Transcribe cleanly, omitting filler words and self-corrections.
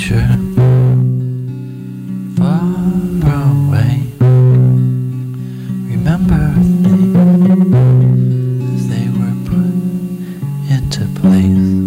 future far away. Remember things as they were put into place.